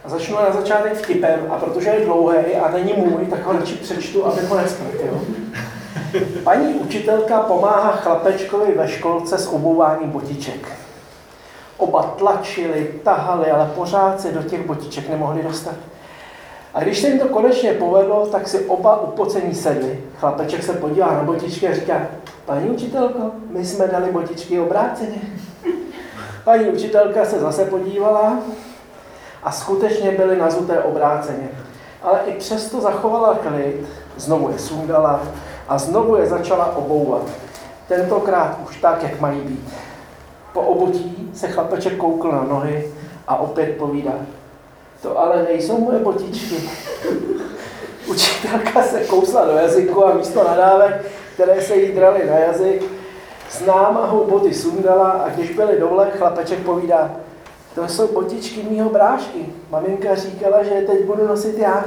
A začnu na začátek vtipem, a protože je dlouhý a není můj, tak ho radši přečtu, aby ho nespletl. Paní učitelka pomáhá chlapečkovi ve školce s obouváním botiček. Oba tlačili, tahali, ale pořád se do těch botiček nemohli dostat. A když se jim to konečně povedlo, tak si oba upocení sedli. Chlapeček se podívá na botičky a říká: paní učitelko, my jsme dali botičky obráceně. Paní učitelka se zase podívala a skutečně byly nazuté obráceně. Ale i přesto zachovala klid, znovu je sundala a znovu je začala obouvat. Tentokrát už tak, jak mají být. Po obutí se chlapeček koukl na nohy a opět povídá: to ale nejsou moje botičky. Učitelka se kousla do jazyku a místo nadávek, které se jí draly na jazyk, s námahou boty sundala a když byly dole, chlapeček povídá: to jsou botičky mýho brášky. Maminka říkala, že je teď budu nosit já.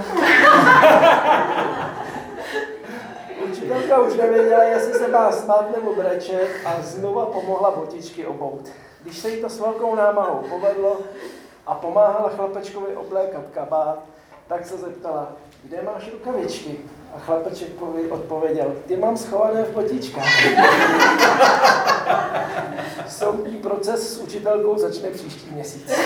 Učitelka už nevěděla, jestli se má smát nebo brečet a znova pomohla botičky obout. Když se jí to s velkou námahou povedlo a pomáhala chlapečkovi oblékat kabát, tak se zeptala: kde máš rukavičky? A chlapeček odpověděl: ty mám schované v botičkách. Soudní proces s učitelkou začne příští měsíc.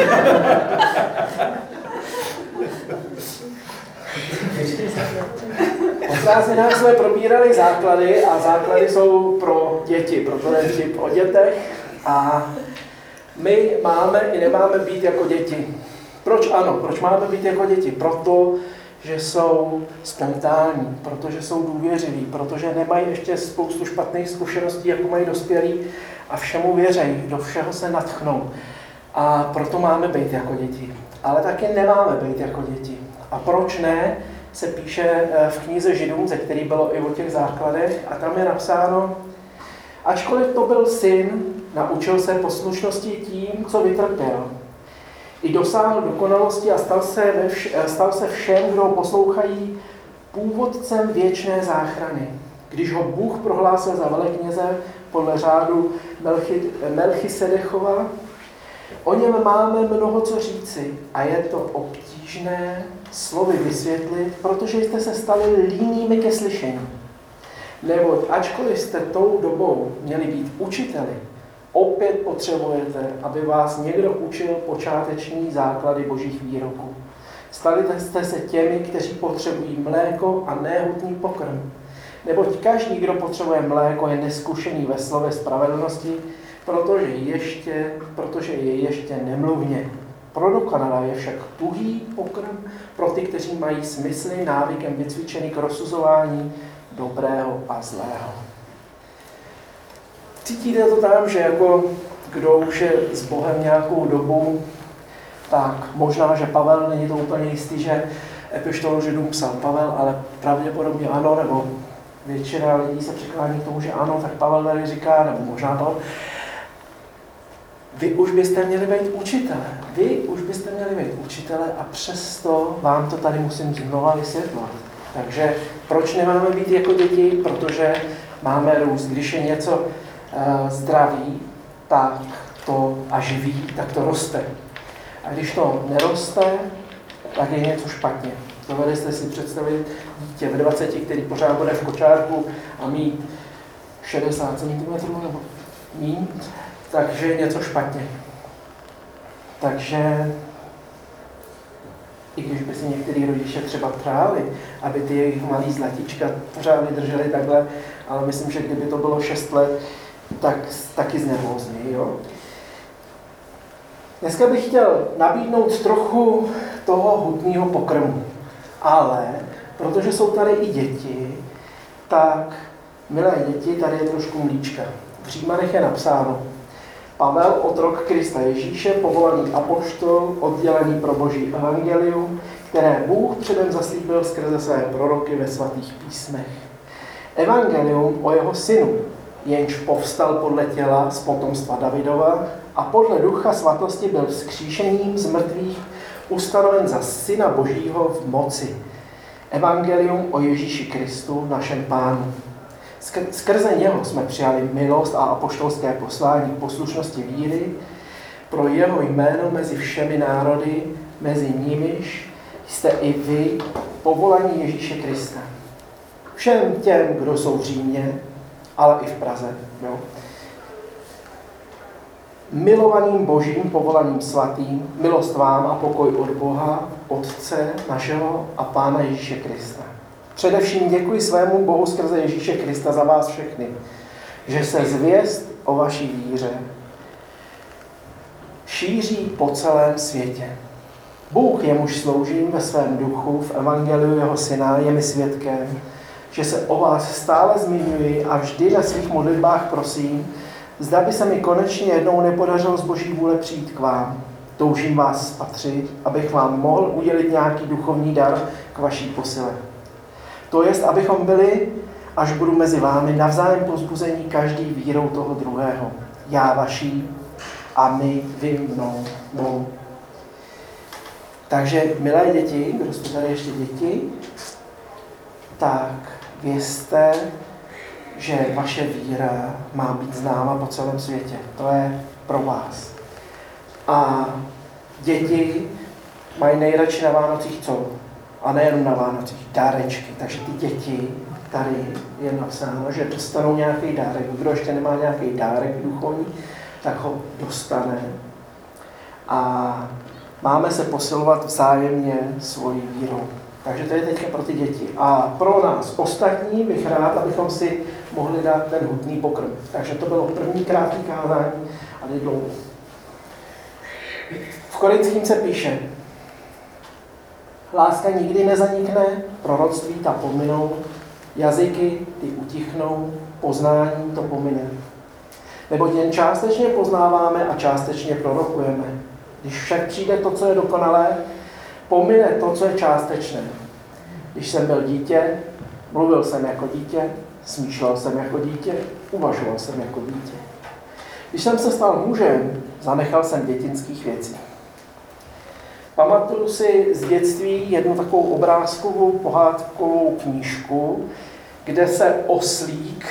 O prázdninách jsme probírali základy a základy jsou pro děti, proto je vtip o dětech a my máme i nemáme být jako děti. Proč ano? Proč máme být jako děti? Proto, že jsou spontánní, protože jsou důvěřiví, protože nemají ještě spoustu špatných zkušeností, jako mají dospělí a všemu věří, do všeho se nadchnou. A proto máme být jako děti. Ale taky nemáme být jako děti. A proč ne, se píše v knize Židům, ze který bylo i o těch základech, a tam je napsáno: ačkoliv to byl syn, naučil se poslušnosti tím, co vytrpěl. I dosáhl dokonalosti a stal se všem, kdo ho poslouchají, původcem věčné záchrany. Když ho Bůh prohlásil za velekněze podle řádu Melchisedechova, o něm máme mnoho co říci a je to obtížné slovy vysvětlit, protože jste se stali línými ke slyšení. Neboť ačkoliv jste tou dobou měli být učiteli, opět potřebujete, aby vás někdo učil počáteční základy božích výroků. Stali jste se těmi, kteří potřebují mléko a ne hutný pokrm. Neboť každý, kdo potřebuje mléko, je neskušený ve slově spravedlnosti, protože je ještě nemluvně. Pro dokonalé je však tuhý pokrm pro ty, kteří mají smysly návykem vycvičený k rozsuzování dobrého a zlého. Cítíte to tam, že jako kdo už je s Bohem nějakou dobu, tak možná, že Pavel, není to úplně jistý, že epištolu Židům psal Pavel, ale pravděpodobně ano, nebo většina lidí se přiklání k tomu, že ano, tak Pavel tady říká, nebo možná to. Vy už byste měli být učitele. A přesto vám to tady musím znova vysvětlovat. Takže proč nemáme být jako děti? Protože máme růst. Když je něco zdraví, tak to a živý, tak to roste. A když to neroste, tak je něco špatně. Dovedli jste si představit dítě ve 20, který pořád bude v kočárku a mít 60 cm nebo míň, takže je něco špatně. Takže i když by si některý rodiče třeba přáli, aby ty jejich malý zlatíčka pořád vydrželi takhle, ale myslím, že kdyby to bylo 6 let, tak taky znervózní, jo? Dneska bych chtěl nabídnout trochu toho hutného pokrmu, ale protože jsou tady i děti, tak milé děti, tady je trošku mlíčka. V Římanech je napsáno: Pavel, otrok Krista Ježíše, povolaný apoštol, oddělený pro Boží evangelium, které Bůh předem zaslíbil skrze své proroky ve svatých písmech. Evangelium o jeho synu, jenž povstal podle těla z potomstva Davidova a podle ducha svatosti byl vzkříšením z mrtvých ustanoven za syna Božího v moci. Evangelium o Ježíši Kristu, našem Pánu. Skrze něho jsme přijali milost a apoštolské poslání poslušnosti víry pro jeho jméno mezi všemi národy, mezi nimiž jste i vy povolaní Ježíše Krista. Všem těm, kdo jsou v Římě, ale i v Praze. Jo? Milovaným Božím, povolaným svatým, milost vám a pokoj od Boha, Otce našeho a Pána Ježíše Krista. Především děkuji svému Bohu skrze Ježíše Krista za vás všechny, že se zvěst o vaší víře šíří po celém světě. Bůh, jemuž sloužím ve svém duchu, v evangeliu jeho syna, je mi svědkem, že se o vás stále zmiňuji a vždy na svých modlitbách prosím, zda by se mi konečně jednou nepodařilo z Boží vůle přijít k vám. Toužím vás spatřit, abych vám mohl udělit nějaký duchovní dar k vaší posile. To jest, abychom byli, až budu mezi vámi, navzájem povzbuzení každý vírou toho druhého. Já vaší a my vy mnou. Takže, milé děti, kdo jste tady ještě děti, tak vězte, že vaše víra má být známa po celém světě. To je pro vás. A děti mají nejradši na Vánocích co? A nejen na Vánocích, dárečky. Takže ty děti, tady je napsáno, že dostanou nějaký dárek. Kdo ještě nemá nějaký dárek duchovní, tak ho dostane. A máme se posilovat vzájemně svojí vírou. Takže to je teďka pro ty děti. A pro nás ostatní bych rád, abychom si mohli dát ten hutný pokrm. Takže to bylo první krátké kázání a teď dlouho. V Korinským se píše: láska nikdy nezanikne, proroctví ta pominou, jazyky ty utichnou, poznání to pomine. Neboť jen částečně poznáváme a částečně prorokujeme. Když však přijde to, co je dokonalé, pomine to, co je částečné. Když jsem byl dítě, mluvil jsem jako dítě, smýšlel jsem jako dítě, uvažoval jsem jako dítě. Když jsem se stal mužem, zanechal jsem dětinských věcí. Pamatuju si z dětství jednu takovou obrázkovou pohádkovou knížku, kde se oslík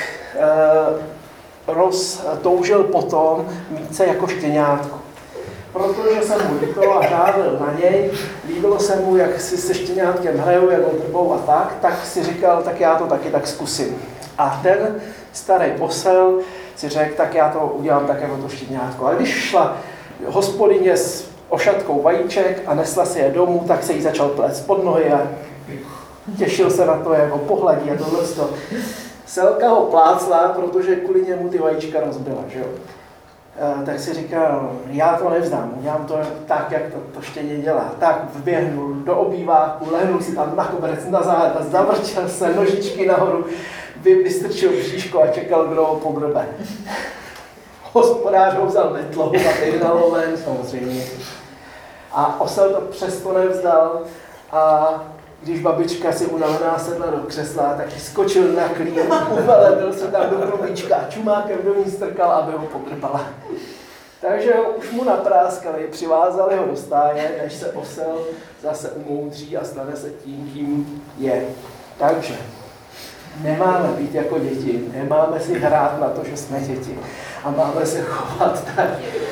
roztoužil potom mít se jako štěňátko. Protože jsem mu líbil a žádal na něj, líbilo se mu, jak si se štěňátkem hrajou, jak ho drbou a tak si říkal, tak já to taky tak zkusím. A ten starý osel si řekl, tak já to udělám tak jako to štěňátko. A když šla hospodyně s ošatkou vajíček a nesla si je domů, tak se jí začal plést pod nohy a těšil se na to, jak ho pohladí a tohle to. Selka ho plácla, protože kvůli němu ty vajíčka rozbila, že jo. Tak si říkal, já to nevzdám, udělám to tak, jak to štěně dělá. Tak vběhnul do obýváku, lehnul si tam na koberec na zád a zavrčel se, nožičky nahoru, vystrčil bříško a čekal, kdo ho pogrbe. Hospodář ho vzal metlou a vyhnal ho ven, samozřejmě. A osel to přesto nevzdal a když babička si unavená sedla do křesla, tak skočil na klín, uvelebil se tam do klubíčka a čumákem do ní strkal, aby ho pogrbala. Takže už mu napráskali, přivázali ho do stáje, než se osel zase umoudří a stane se tím, kým je. Takže nemáme být jako děti, nemáme si hrát na to, že jsme děti a máme se chovat tak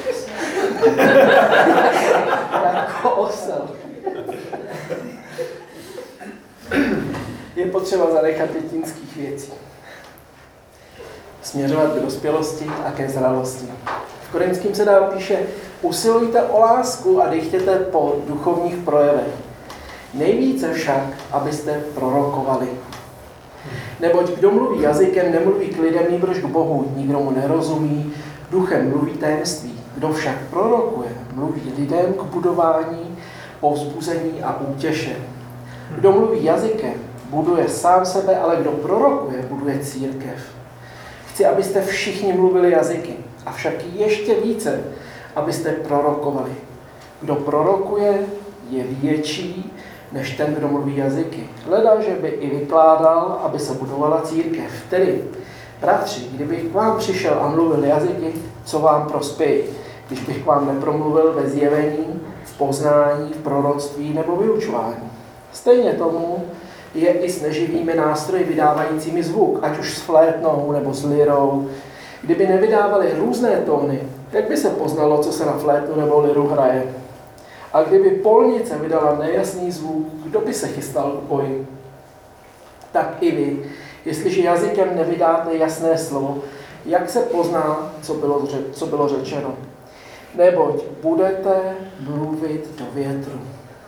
jako osel. Je potřeba zanechat dětinských věcí. Směřovat k dospělosti a ke zralosti. V Korinským se dál píše: usilujte o lásku a dejchtěte po duchovních projevech. Nejvíce však, abyste prorokovali. Neboť kdo mluví jazykem, nemluví k lidem, nýbrž k Bohu, nikdo mu nerozumí, duchem mluví tajemství. Kdo však prorokuje, mluví lidem k budování, povzbuzení a útěše. Kdo mluví jazykem, buduje sám sebe, ale kdo prorokuje, buduje církev. Chci, abyste všichni mluvili jazyky, avšak ještě více, abyste prorokovali. Kdo prorokuje, je větší než ten, kdo mluví jazyky. Hleda, že by i vykládal, aby se budovala církev. Tedy, bratři, kdybych k vám přišel a mluvil jazyky, co vám prospěje? Když bych k vám nepromluvil ve zjevení, v poznání, v proroctví nebo vyučování. Stejně tomu je i s neživými nástroji vydávajícími zvuk, ať už s flétnou nebo s lirou. Kdyby nevydávali různé tóny, jak by se poznalo, co se na flétnu nebo liru hraje? A kdyby polnice vydala nejasný zvuk, kdo by se chystal k boji? Tak i vy, jestliže jazykem nevydáte jasné slovo, jak se pozná, co bylo řečeno? Neboť budete mluvit do větru.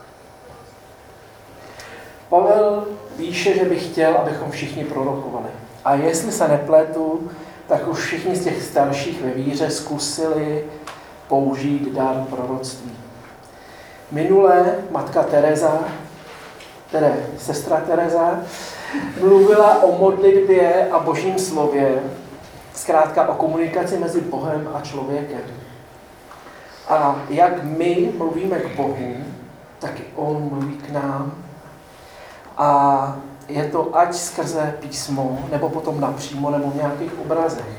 Pavel píše, že by chtěl, abychom všichni prorokovali. A jestli se nepletu, tak už všichni z těch starších ve víře zkusili použít dar proroctví. Minulé matka Tereza, sestra Tereza, mluvila o modlitbě a božím slově, zkrátka o komunikaci mezi Bohem a člověkem. A jak my mluvíme k Bohu, tak i on mluví k nám. A je to ať skrze písmo, nebo potom napřímo, nebo v nějakých obrazech.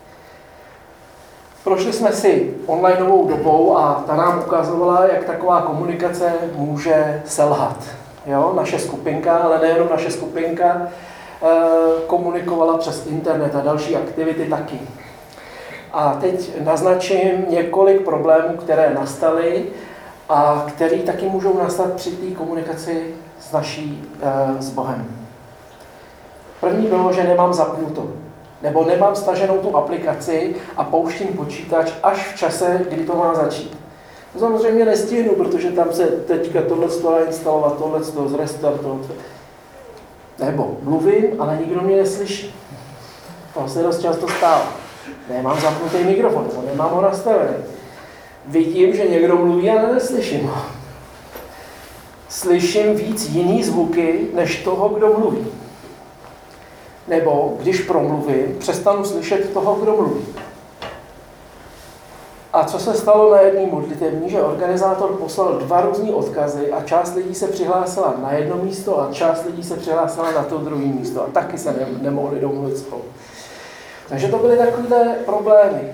Prošli jsme si onlineovou dobou a ta nám ukazovala, jak taková komunikace může selhat. Jo? Naše skupinka, ale nejenom naše skupinka, komunikovala přes internet a další aktivity taky. A teď naznačím několik problémů, které nastaly a které taky můžou nastat při té komunikaci s Bohem. První bylo, že nemám zapnuto, nebo nemám staženou tu aplikaci a pouštím počítač až v čase, kdy to má začít. To samozřejmě nestihnu, protože tam se teďka tohleto nainstalovat, tohleto zrestartovat. Nebo mluvím, ale nikdo mě neslyší. To se dost často stává. Nemám zapnutý mikrofon, nemám ho nastavený. Vidím, že někdo mluví, ale neslyším ho. Slyším víc jiný zvuky, než toho, kdo mluví. Nebo, když promluvím, přestanu slyšet toho, kdo mluví. A co se stalo na jedné modlitevní, že organizátor poslal 2 různý odkazy a část lidí se přihlásila na jedno místo a část lidí se přihlásila na to druhé místo. A taky se nemohli domluvit spolu. Takže to byly takové problémy.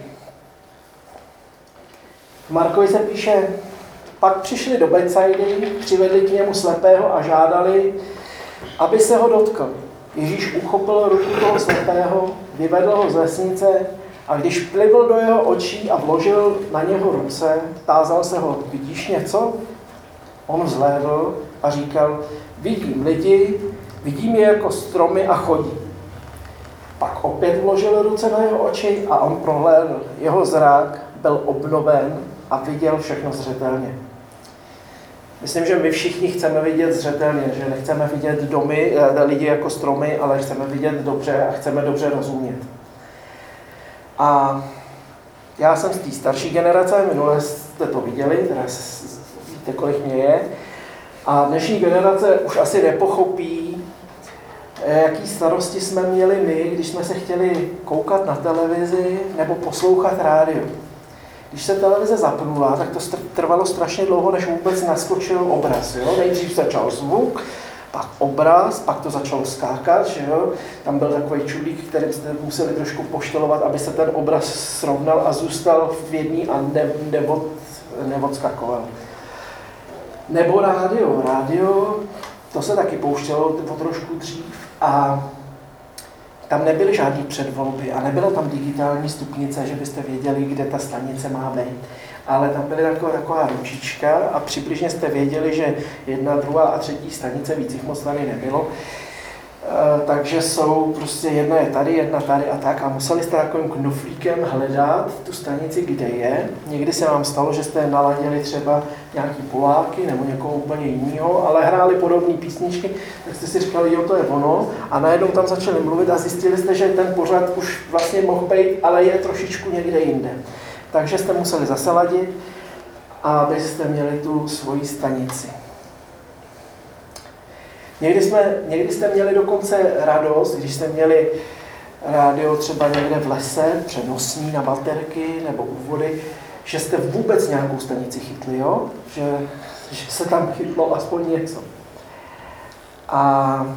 V Markovi se píše, pak přišli do Betsaidy, přivedli k němu slepého a žádali, aby se ho dotkl. Ježíš uchopil ruku toho slepého, vyvedl ho z vesnice a když plivl do jeho očí a vložil na něho ruce, tázal se ho, vidíš něco? On vzhlédl a říkal, vidím lidi, vidím je jako stromy a chodí. Pak opět vložil ruce na jeho oči a on prohlédl. Jeho zrak byl obnoven a viděl všechno zřetelně. Myslím, že my všichni chceme vidět zřetelně, že nechceme vidět lidi jako stromy, ale chceme vidět dobře a chceme dobře rozumět. A já jsem z té starší generace, minule jste to viděli, teda víte, kolik mě je. A dnešní generace už asi nepochopí, jaký starosti jsme měli my, když jsme se chtěli koukat na televizi nebo poslouchat rádio. Když se televize zapnula, tak to trvalo strašně dlouho, než vůbec naskočil obraz. Jo? Nejdřív začal zvuk, pak obraz, pak to začalo skákat. Že jo? Tam byl takový čudlík, kterým jste museli trošku poštelovat, aby se ten obraz srovnal a zůstal v jedný a neodskakoval. Nebo rádio. Rádio, to se taky pouštělo o trošku dřív a tam nebyly žádný předvolby a nebyla tam digitální stupnice, že byste věděli, kde ta stanice má být. Ale tam byly taková ručička a přibližně jste věděli, že 1., 2. a 3. stanice, víc jich moc tady nebylo. Takže jsou prostě jedna je tady a tak a museli jste takovým knoflíkem hledat tu stanici, kde je. Někdy se vám stalo, že jste naladili třeba nějaký Poláky nebo někoho úplně jiného, ale hráli podobné písničky, tak jste si říkali, jo, to je ono a najednou tam začali mluvit a zjistili jste, že ten pořad už vlastně mohl být, ale je trošičku někde jinde. Takže jste museli zasaladit, abyste měli tu svoji stanici. Někdy jste měli dokonce radost, když jste měli rádio třeba někde v lese, přenosní na baterky nebo u vody, že jste vůbec nějakou stanici chytli, jo? Že se tam chytlo aspoň něco. A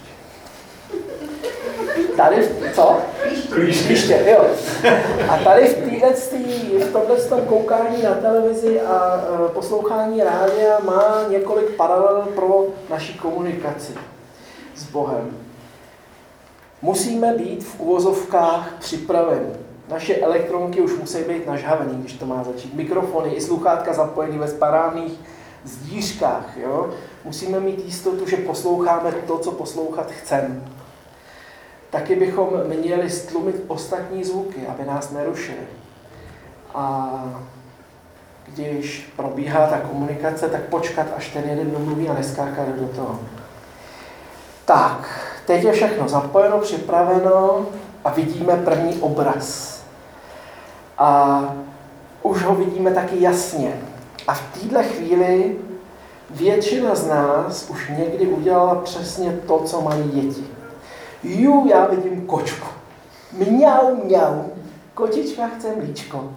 tady, co? Klíště, jo. A tady v tomhle koukání na televizi a poslouchání rádia má několik paralel pro naši komunikaci s Bohem. Musíme být v uvozovkách připraveni. Naše elektronky už musí být nažhavený, když to má začít. Mikrofony i sluchátka zapojený ve správných zdířkách. Jo? Musíme mít jistotu, že posloucháme to, co poslouchat chceme. Taky bychom měli stlumit ostatní zvuky, aby nás nerušily. A když probíhá ta komunikace, tak počkat, až ten jeden domluví a neskákat do toho. Tak, teď je všechno zapojeno, připraveno a vidíme první obraz. A už ho vidíme taky jasně. A v této chvíli většina z nás už někdy udělala přesně to, co mají děti. Já vidím kočku. Mňau, mňau. Kočička chce mlíčko.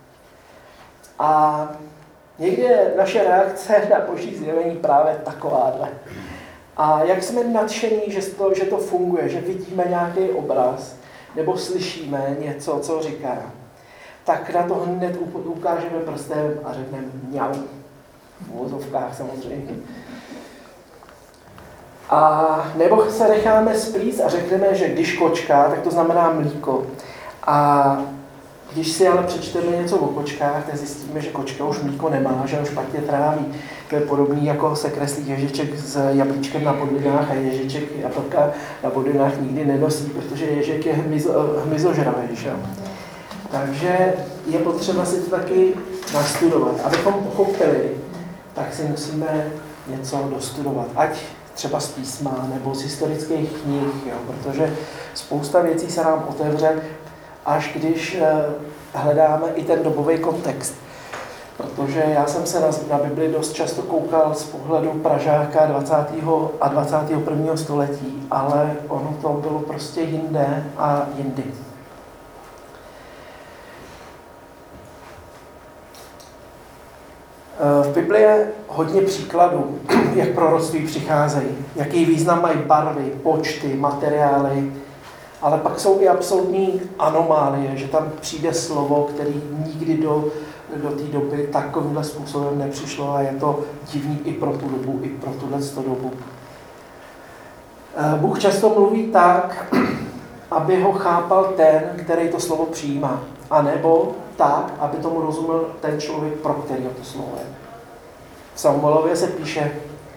A někdy je naše reakce na boží zjevení právě takováhle. A jak jsme nadšení, že to funguje, že vidíme nějaký obraz, nebo slyšíme něco, co říká, tak na to hned ukážeme prstem a řekneme mňau. V uvozovkách samozřejmě. A nebo se necháme splíct a řekneme, že když kočka, tak to znamená mlíko. A když si ale přečteme něco o kočkách, tak zjistíme, že kočka už mlíko nemá, že ho špatně tráví. To je podobný, jako se kreslí ježiček s jablíčkem na podlinách a ježiček jablka na podlinách nikdy nenosí, protože ježek je hmyzožravý. Takže je potřeba si to taky nastudovat. Abychom pochopili, tak si musíme něco dostudovat. Ať třeba z písma nebo z historických knih, protože spousta věcí se nám otevře, až když hledáme i ten dobový kontext. Protože já jsem se na Bibli dost často koukal z pohledu Pražáka 20. a 21. století, ale ono to bylo prostě jinde a jindy. V Bibli je hodně příkladů, jak proroctví přicházejí, jaký význam mají barvy, počty, materiály, ale pak jsou i absolutní anomálie, že tam přijde slovo, který nikdy do té doby takovýmhle způsobem nepřišlo a je to divný i pro tu dobu, i pro tuhle dobu. Bůh často mluví tak, aby ho chápal ten, který to slovo přijímá, anebo tak, aby tomu rozuměl ten člověk, pro kterého to slovo je. V Samuelově se píše: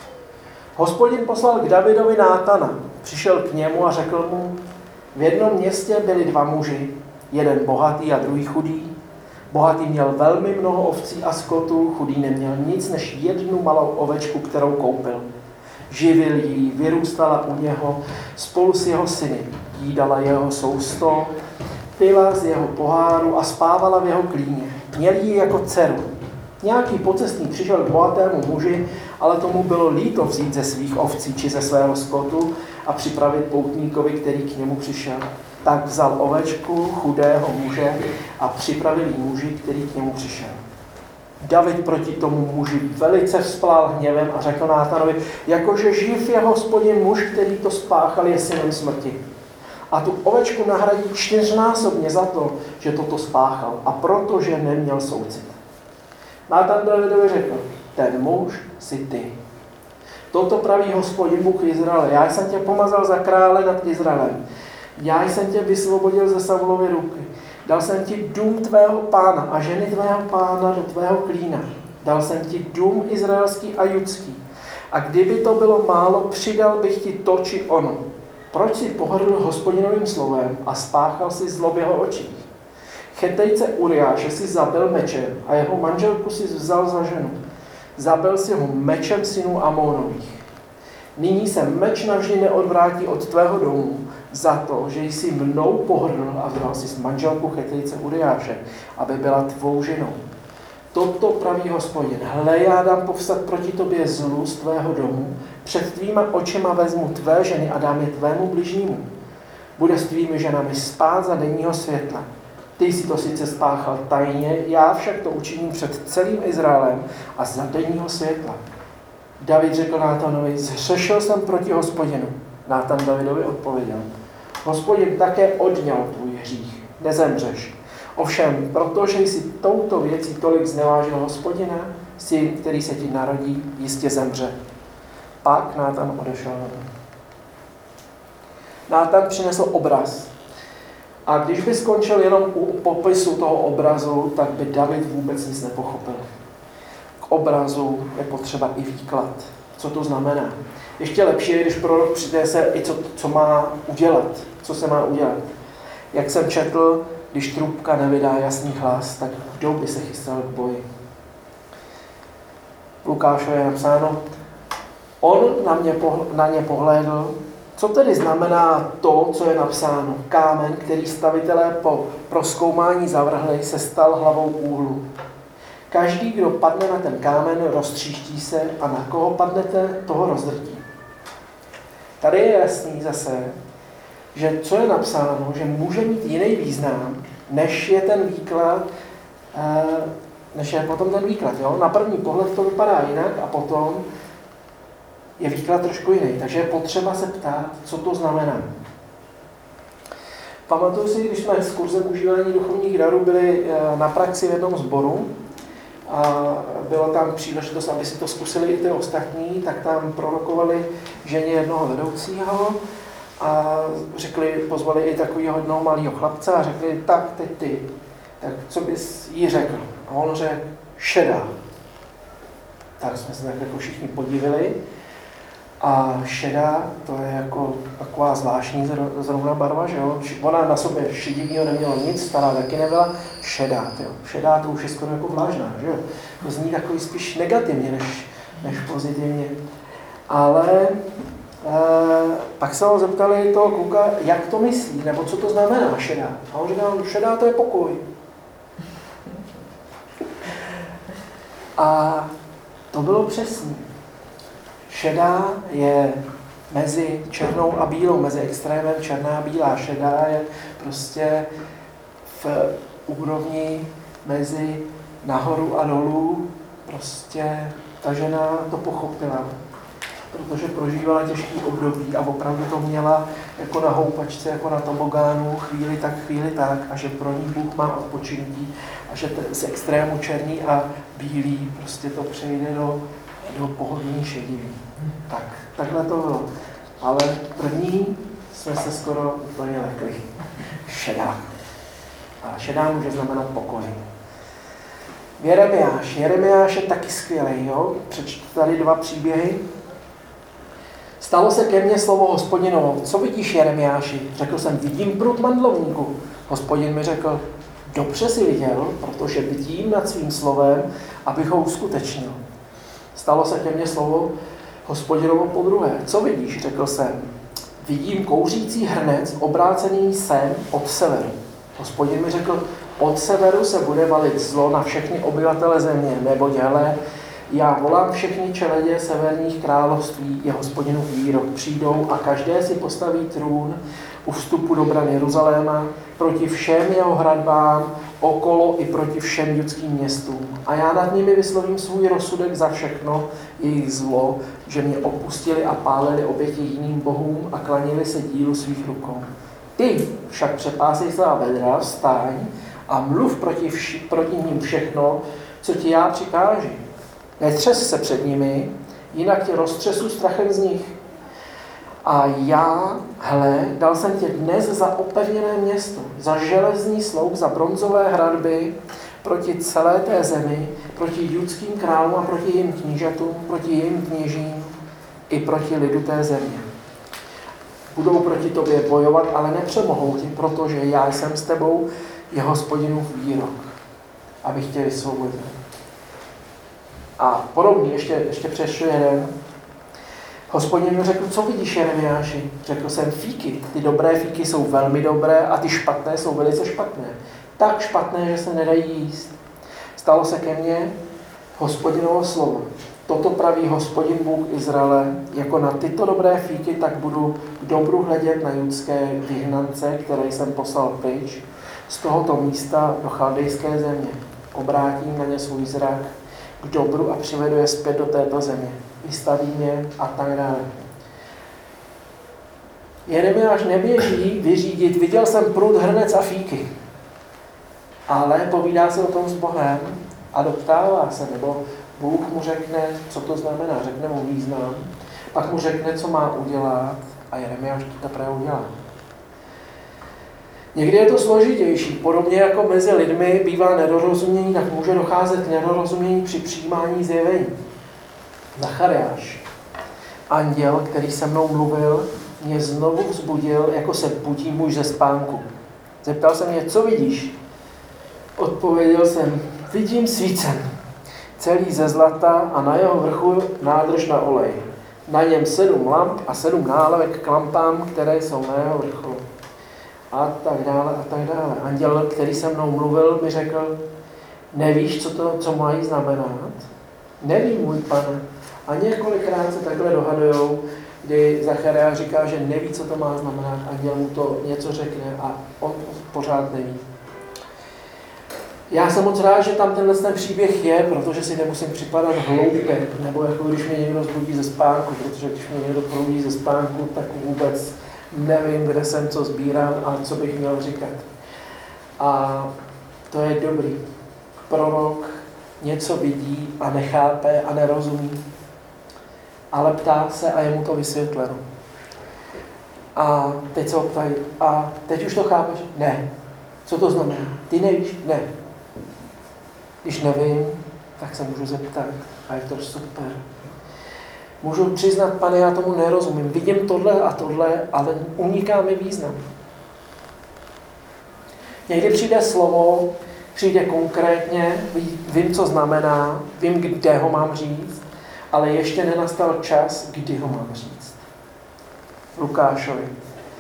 Hospodin poslal k Davidovi Nátana, přišel k němu a řekl mu: v jednom městě byli dva muži, jeden bohatý a druhý chudý. Bohatý měl velmi mnoho ovcí a skotu, chudý neměl nic než jednu malou ovečku, kterou koupil. Živil ji, vyrůstala u něho spolu s jeho syny. Jídala jeho sousto, pila z jeho poháru a spávala v jeho klíně. Měl ji jako dceru. Nějaký pocestný přišel k bohatému muži, ale tomu bylo líto vzít ze svých ovcí či ze svého skotu a připravit poutníkovi, který k němu přišel. Tak vzal ovečku chudého muže a připravil ji muži, který k němu přišel. David proti tomu muži velice vzplál hněvem a řekl Nátanovi: jakože živ je Hospodin, muž, který to spáchal, je synem smrti. A tu ovečku nahradí 4násobně za to, že toto spáchal a protože neměl soucit. Nátan Davidovi řekl: ten muž si ty. Toto praví Hospodin Bůh Izraele: já jsem tě pomazal za krále nad Izraelem. Já jsem tě vysvobodil ze Saulovy ruky. Dal jsem ti dům tvého pána a ženy tvého pána do tvého klína. Dal jsem ti dům izraelský a judský. A kdyby to bylo málo, přidal bych ti to či ono. Proč si pohrdl Hospodinovým slovem a spáchal si zlo v jeho očích? Chetejce Uriáše si zabil mečem a jeho manželku si vzal za ženu. Zabil si ho mečem synů Amónových. Nyní se meč navždy neodvrátí od tvého domu za to, že jsi mnou pohrdl a vzal si manželku Chetejce Uriáše, aby byla tvou ženou. Toto praví Hospodin: hle, já dám povstat proti tobě zlu z tvého domu, před tvýma očima vezmu tvé ženy a dám je tvému bližnímu. Bude s tvými ženami spát za denního světla. Ty jsi to sice spáchal tajně, já však to učiním před celým Izraelem a za denního světla. David řekl Nátanovi: zhřešil jsem proti Hospodinu. Nátan Davidovi odpověděl: Hospodin také odňal tvůj hřích, nezemřeš. Ovšem, protože jsi touto věcí tolik znevážil Hospodina, syn, který se ti narodí, jistě zemře. Pak Nátan odešel. Nátan přinesl obraz. A když by skončil jenom u popisu toho obrazu, tak by David vůbec nic nepochopil. K k obrazu je potřeba i výklad. Co to znamená? Ještě lepší je, když prorok přinese i co má udělat. Co se má udělat. Jak jsem četl, když trubka nevydá jasný hlas, tak kdo by se chystal k boji? V Lukášově je napsáno, on na ně pohlédl, co tedy znamená to, co je napsáno. Kámen, který stavitelé po prozkoumání zavrhli, se stal hlavou úhlu. Každý, kdo padne na ten kámen, roztříští se a na koho padnete, toho rozdrtí. Tady je jasný zase, že co je napsáno, že může mít jiný význam, než je ten výklad, než je potom ten výklad. Jo? Na první pohled to vypadá jinak a potom je výklad trošku jiný. Takže je potřeba se ptát, co to znamená. Pamatuju si, když jsme s kurzem užívání duchovních darů byli na praxi v jednom sboru a byla tam příležitost, aby si to zkusili i ty ostatní, tak tam prorokovali ženě jednoho vedoucího a pozvali i takového jednoho malého chlapce a řekli, tak teď ty, tak co bys jí řekl? A on řekl, šedá. Tak jsme se tak jako všichni podívali. A šedá, to je jako taková zvláštní zrovna barva, že jo? Ona na sobě šedivýho neměla nic, stará taky nebyla. Šedá, jo. Šedá to už je skoro jako vlážná, že jo? To zní takový spíš negativně, než pozitivně. Ale pak se ho zeptali toho kluka, jak to myslí, nebo co to znamená šedá. A on říkal, šedá to je pokoj. A to bylo přesně. Šedá je mezi černou a bílou, mezi extrémem černá a bílá. Šedá je prostě v úrovni mezi nahoru a dolů. Prostě ta žena to pochopila, protože prožívala těžký období a opravdu to měla jako na houpačce, jako na tobogánu, chvíli tak a že pro ní Bůh má odpočinutí a že z extrému černý a bílý prostě to přejde do pohodlný šedivý. Tak, takhle to bylo. Ale první jsme se skoro úplně lekli. Šedá. A šedá může znamenat pokoj. Jeremiáš je taky skvělý, jo? Přečtu tady 2 příběhy. Stalo se ke mně slovo Hospodinovo. Co vidíš, Jeremiáši? Řekl jsem, vidím prut mandlovníku. Hospodin mi řekl, dobře si viděl, protože bdím nad svým slovem, abych ho uskutečnil. Stalo se ke mně slovo Hospodinovo podruhé. Co vidíš? Řekl jsem. Vidím kouřící hrnec obrácený sem od severu. Hospodin mi řekl, od severu se bude valit zlo na všechny obyvatele země, neboť hele, já volám všechny čeledě severních království, je Hospodinův výrok. Přijdou a každé si postaví trůn u vstupu do bran Jeruzaléma proti všem jeho hradbám, okolo i proti všem judským městům. A já nad nimi vyslovím svůj rozsudek za všechno jejich zlo, že mě opustili a pálili oběti jiným bohům a klanili se dílu svých rukou. Ty však přepásej svá vedra, vstaň a mluv proti ním všechno, co ti já přikáži. Netřes se před nimi, jinak tě roztřesu strachem z nich. A já, hele, dal jsem tě dnes za opevněné město, za železný sloup, za bronzové hradby, proti celé té zemi, proti judským králům a proti jejím knížatům, proti jejím kněžím i proti lidu té země. Budou proti tobě bojovat, ale nepřemohou ti, protože já jsem s tebou, je Hospodinův výrok, abych tě vysvobodil. A podobně, ještě přešel jeden. Hospodin mi řekl, co vidíš, Jeremiáši? Řekl jsem, fíky. Ty dobré fíky jsou velmi dobré a ty špatné jsou velice špatné. Tak špatné, že se nedají jíst. Stalo se ke mně Hospodinovo slovo. Toto praví Hospodin Bůh Izraele, jako na tyto dobré fíky, tak budu k dobru hledět na judské vyhnance, které jsem poslal pryč, z tohoto místa do chaldejské země. Obrátím na ně svůj zrak k dobru a přivedu je zpět do této země. Vystavím je a tak dále. Jeremiáš neběží vyřídit, viděl jsem prut, hrnec a fíky. Ale povídá se o tom s Bohem a doptává se, nebo Bůh mu řekne, co to znamená, řekne mu význam, pak mu řekne, co má udělat a Jeremiáš to teprve udělá. Někdy je to složitější. Podobně jako mezi lidmi bývá nedorozumění, tak může docházet k nedorozumění při přijímání zjevení. Zachariáš, anděl, který se mnou mluvil, mě znovu vzbudil, jako se budí muž ze spánku. Zeptal se mě, co vidíš? Odpověděl jsem, vidím svícen, celý ze zlata a na jeho vrchu nádrž na olej. Na něm 7 lamp a 7 nálevek k lampám, které jsou na jeho vrcholu. A tak dále, a tak dále. Anděl, který se mnou mluvil, mi řekl, nevíš, co mají znamenat? Nevím, můj pane. A několikrát se takhle dohadujou, kdy Zachariáš říká, že neví, co to má znamenat, anděl mu to něco řekne a on pořád neví. Já jsem moc rád, že tam ten příběh je, protože si nemusím připadat hloupě, nebo jako když mě někdo zbudí ze spánku, protože když mě někdo probudí ze spánku, tak vůbec nevím, kde jsem co sbíral a co bych měl říkat. A to je dobrý. Prorok něco vidí a nechápe a nerozumí, ale ptá se a je mu to vysvětleno. A teď se ho ptají, a teď už to chápeš? Ne. Co to znamená? Ty nevíš? Ne. Když nevím, tak se můžu zeptat a je to super. Můžu přiznat, pane, já tomu nerozumím. Vidím tohle a tohle, ale uniká mi význam. Někdy přijde slovo, přijde konkrétně, vím, co znamená, vím, kde ho mám říct, ale ještě nenastal čas, kdy ho mám říct. Lukášovi.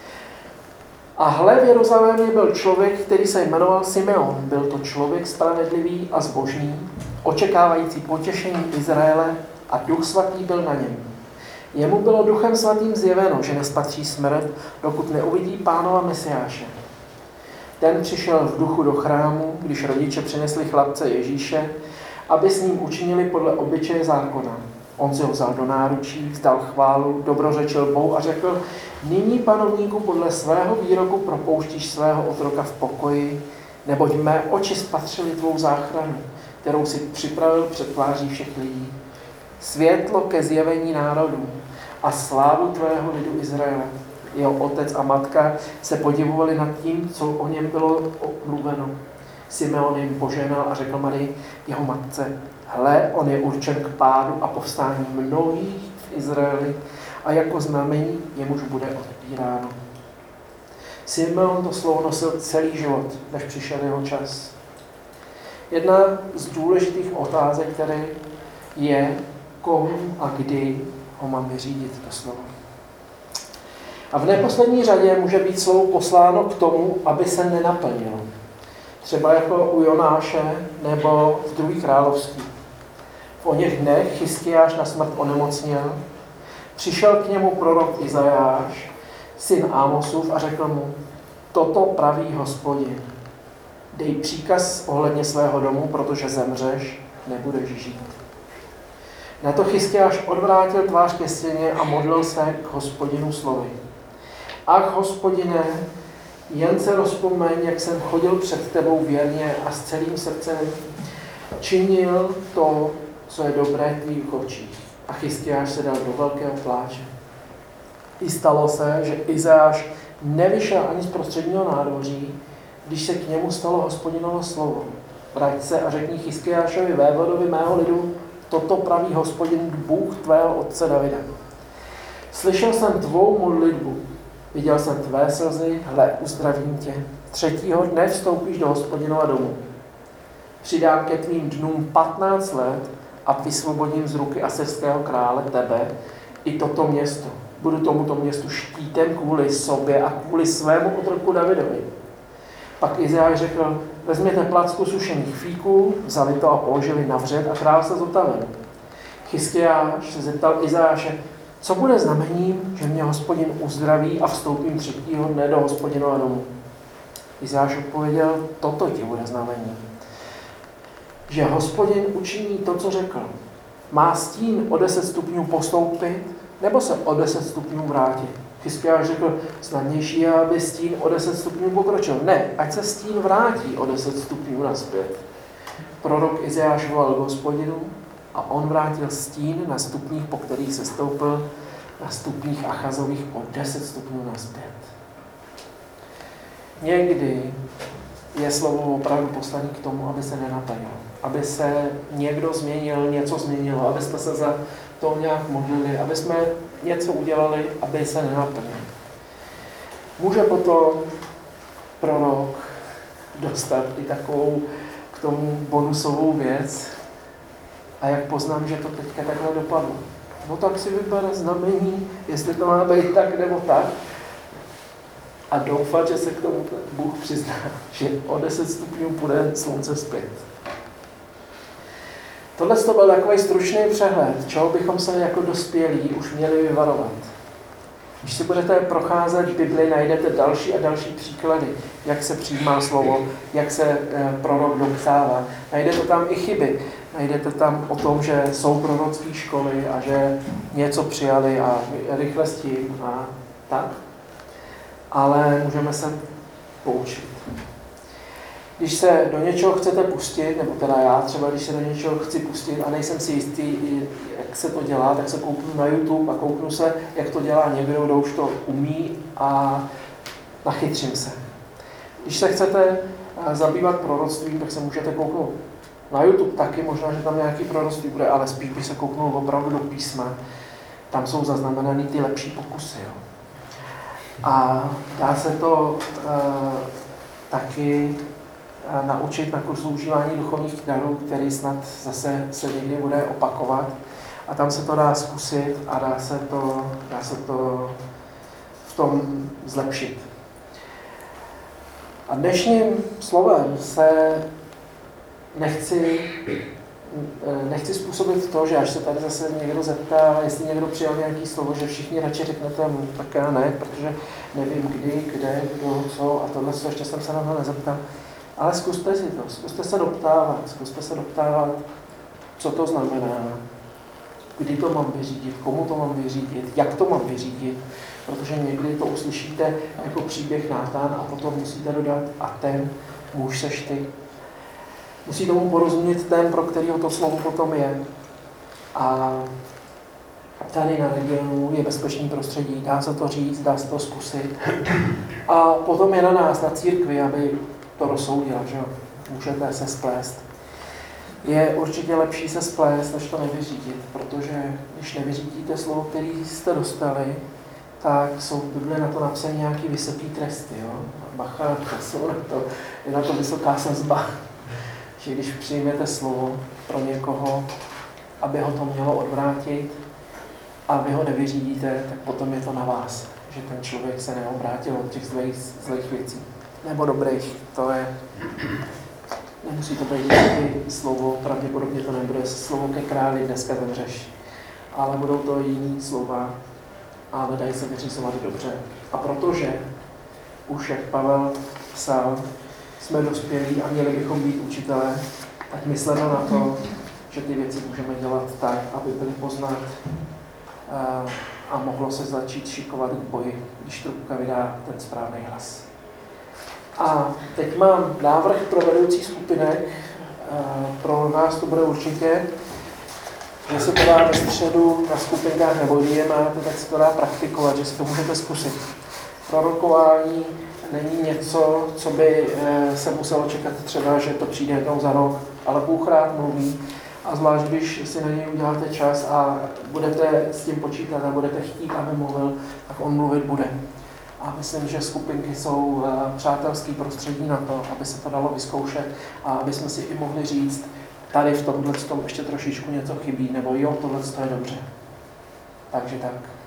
A hle, v Jeruzalémě byl člověk, který se jmenoval Simeon. Byl to člověk spravedlivý a zbožný, očekávající potěšení Izraele a Duch svatý byl na něm. Jemu bylo Duchem svatým zjeveno, že nespatří smrt, dokud neuvidí Pánova Mesiáše. Ten přišel v duchu do chrámu, když rodiče přinesli chlapce Ježíše, aby s ním učinili podle obyčeje zákona. On si ho vzal do náručí, vzdal chválu, dobrořečil Bohu a řekl, nyní, panovníku, podle svého výroku propouštíš svého otroka v pokoji, neboť mé oči spatřily tvou záchranu, kterou si připravil před tváří všech lidí. Světlo ke zjevení národů a slávu tvého lidu Izraele. Jeho otec a matka se podivovali nad tím, co o něm bylo mluveno. Simeon jim požehnal a řekl Marii, jeho matce, hle, on je určen k pádu a povstání mnohých v Izraeli a jako znamení jemuž bude odpíráno. Simeon to slovo nosil celý život, než přišel jeho čas. Jedna z důležitých otázek, které je, komu a kdy ho mám vyřídit, to slovo. A v neposlední řadě může být slovo posláno k tomu, aby se nenaplnilo. Třeba jako u Jonáše nebo v 2. království. V oněch dnech Chiskiáš na smrt onemocněl, přišel k němu prorok Izajáš, syn Ámosův, a řekl mu, toto praví Hospodin. Dej příkaz ohledně svého domu, protože zemřeš, nebudeš žít. Na to Chiskiáš odvrátil tvář ke stěně a modlil se k Hospodinu slovy. Ach, Hospodine, jen se rozpomeň, jak jsem chodil před tebou věrně a s celým srdcem činil to, co je dobré v tvých očích. A Chiskiáš se dal do velkého pláče. I stalo se, že Izajáš nevyšel ani z prostředního nádvoří, když se k němu stalo Hospodinovo slovo. Vrať se a řekni Chiskiášovi, vévodovi mého lidu, toto praví Hospodin, Bůh tvého otce Davida. Slyšel jsem tvou modlitbu, viděl jsem tvé slzy, hle, uzdravím tě. 3. dne vstoupíš do Hospodinova domu. Přidám ke tvým dnům 15 let a vysvobodím z ruky asyrského krále tebe i toto město. Budu tomuto městu štítem kvůli sobě a kvůli svému otroku Davidovi. Pak Izajáš řekl, vezměte placku sušených fíků, vzali to a položili na vřet a král se zotavil. Chiskiáš se zeptal Izajáše, co bude znamením, že mě Hospodin uzdraví a vstoupím 3. dne do Hospodinova domu. Izajáš odpověděl, toto ti bude znamení. Že Hospodin učiní to, co řekl. Má stín o 10 stupňů postoupit, nebo se o 10 stupňů vrátit. Chiskiáš řekl, snadnější je, aby stín o 10 stupňů pokročil. Ne, ať se stín vrátí o 10 stupňů nazpět. Prorok Izajáš volal k Hospodinu a on vrátil stín na stupních, po kterých se stoupil, na stupních Achazových o 10 stupňů nazpět. někdy je slovo opravdu poslané k tomu, aby se nenaplnilo. Aby se někdo změnil, něco změnilo, aby jsme se za to nějak modlili, aby jsme něco udělali, aby se nenaplnilo. Může potom prorok dostat i takovou k tomu bonusovou věc. A jak poznám, že to teďka takhle dopadlo? No tak si vybere znamení, jestli to má být tak nebo tak. A doufat, že se k tomu Bůh přizná, že o 10 stupňů půjde slunce zpět. Tohle to byl takový stručný přehled, čeho bychom se jako dospělí už měli vyvarovat. Když si budete procházet Bibli, najdete další a další příklady, jak se přijímá slovo, jak se prorok dopsává. Najdete tam i chyby. Najdete tam o tom, že jsou prorocké školy a že něco přijali a rychle s tím a tak. Ale můžeme se poučit. Když se do něčeho chcete pustit, nebo teda já třeba, když se do něčeho chci pustit a nejsem si jistý, jak se to dělá, tak se kouknu na YouTube a kouknu se, jak to dělá někdo, kdo už to umí a nachytřím se. Když se chcete zabývat proroctvím, tak se můžete kouknout na YouTube taky, možná, že tam nějaký proroctví bude, ale spíš by se kouknul opravdu do písma. Tam jsou zaznamenány ty lepší pokusy. Jo. A dá se to taky naučit na kurzu užívání duchovních darů, který snad zase se někdy bude opakovat. A tam se to dá zkusit a dá se to v tom zlepšit. A dnešním slovem se nechci způsobit to, že až se tady zase někdo zeptá, jestli někdo přijal nějaký slovo, že všichni radši řeknete, tak já ne, protože nevím kdy, kde, kdo, co a tohle, ještě jsem se na to nezeptal. Ale zkuste si to, zkuste se doptávat, co to znamená, kdy to mám vyřídit, komu to mám vyřídit, jak to mám vyřídit, protože někdy to uslyšíte jako příběh Nátan a potom musíte dodat a ten muž seš ty. Musí tomu porozumět ten, pro kterého to slovo potom je. A tady na regionu je bezpečný prostředí, dá se to říct, dá se to zkusit. A potom je na nás, na církvi, aby to rozsoudila, že můžete se splést. Je určitě lepší se splést, než to nevyřídit, protože když nevyřídíte slovo, který jste dostali, tak jsou v Bibli na to napsané nějaký vysoký tresty. Jo? Bacha, je na to vysoká sazba. Že když přijmete slovo pro někoho, aby ho to mělo odvrátit a vy ho nevyřídíte, tak potom je to na vás, že ten člověk se neobrátil od těch zlých věcí. Nebo dobrých, to je, nemusí to být vždycky slovo, pravděpodobně to nebude slovo ke králi, dneska zemřeš, ale budou to jiný slova, ale dají se vyřizovat dobře. A protože už, jak Pavel psal, jsme dospělí a měli bychom být učitelé, tak myslíme na to, že ty věci můžeme dělat tak, aby byly poznat a mohlo se začít šikovat k boji, když trubka vydá ten správný hlas. A teď mám návrh pro vedoucí skupinek. Pro nás to bude určitě, že se to dá ve středu na skupinkách, nebo když je máte, tak se to dá praktikovat, že si to můžete zkusit. Prorokování není něco, co by se muselo čekat třeba, že to přijde jednou za rok, ale Bůh rád mluví a zvlášť, když si na něj uděláte čas a budete s tím počítat a budete chtít, aby mluvil, tak on mluvit bude. A myslím, že skupinky jsou přátelský prostředí na to, aby se to dalo vyzkoušet a aby jsme si i mohli říct, tady v tomhle ještě trošičku něco chybí, nebo jo, tohle je dobře. Takže tak.